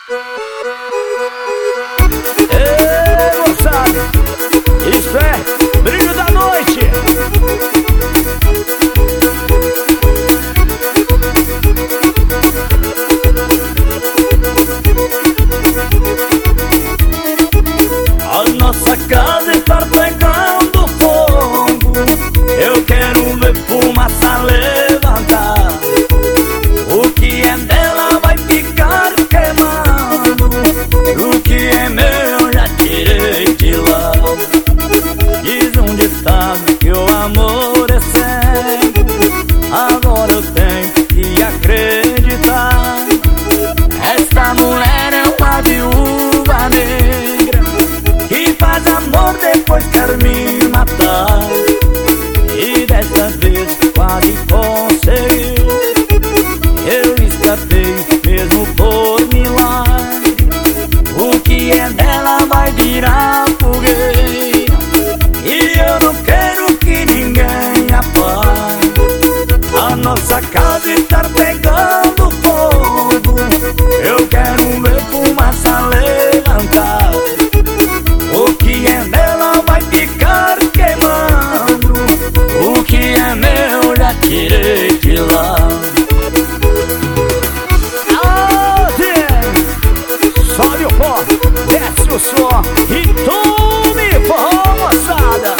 Ei, moçada, isso é Brilho da Noite. A nossa casa está pegando fogo, eu quero ver fumaça levantar. O que é dela vai ficar queimando, o que é meu já tirei de lá. Diz um ditado que o amor é cego, agora eu tenho que acreditar. Esta mulher é uma viúva negra que faz amor depois quer me matar. E desta vez quase conseguiu, eu escapei mesmo por milagre. O que é dela vai virar fogueira, e eu não quero que ninguém apague. A nossa casa está pegando fogo, eu quero ver fumaça levantar. O que é dela vai ficar queimando, o que é meu já tirei de lá. Sobe o pó, desce o som e tome forró, moçada.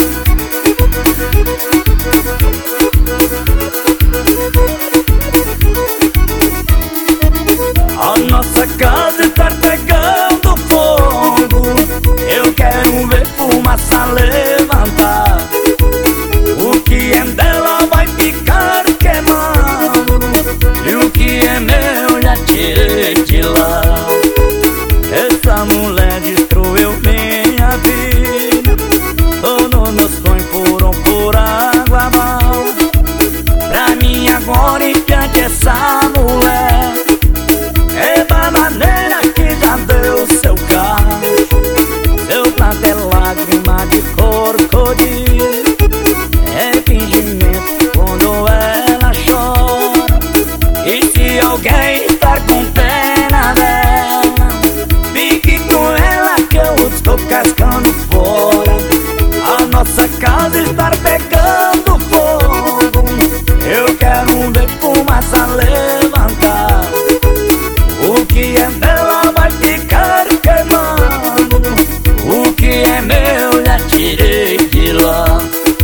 A nossa casa está pegando fogo, eu quero ver fumaça levantar. O que é dela vai ficar queimando, e o que é meu já tirei de lá. Essa mulher destruiu minha vida, todos meus sonhos foram por água abaixo. Pra mim agora em diante essa mulher é bananeira que já deu seu cacho. Seu planto é lágrima de crocodilo, é fingimento quando ela chora. E se alguém estar com pena dela, fique com ela que eu estou cascando fora. A nossa casa está pegando fogo, eu quero ver fumaça levantar. O que é dela vai ficar queimando, o que é meu já tirei de lá.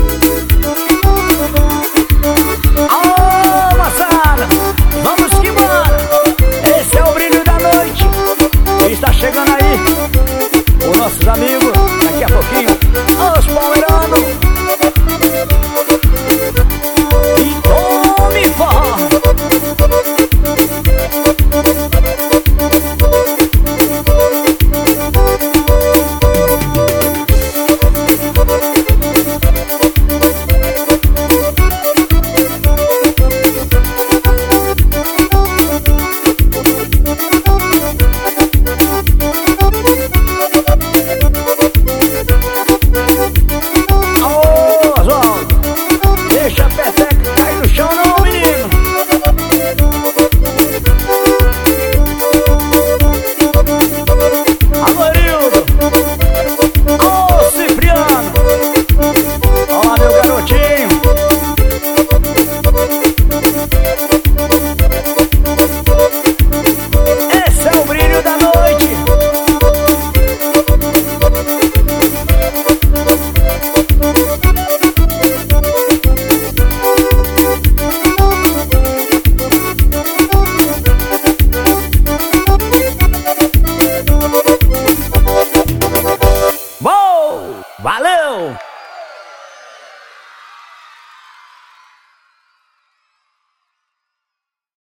Alô, moçada, vamos que bora. Esse é o Brilho da Noite. Está chegando aí os nossos amigos, daqui a pouquinho, os palmeiranos. E tome forró. Deixa a peteca cair no chão não, menino. Amarildo, ô Cipriano, olá meu garotinho. Esse é o Brilho da Noite. Valeu!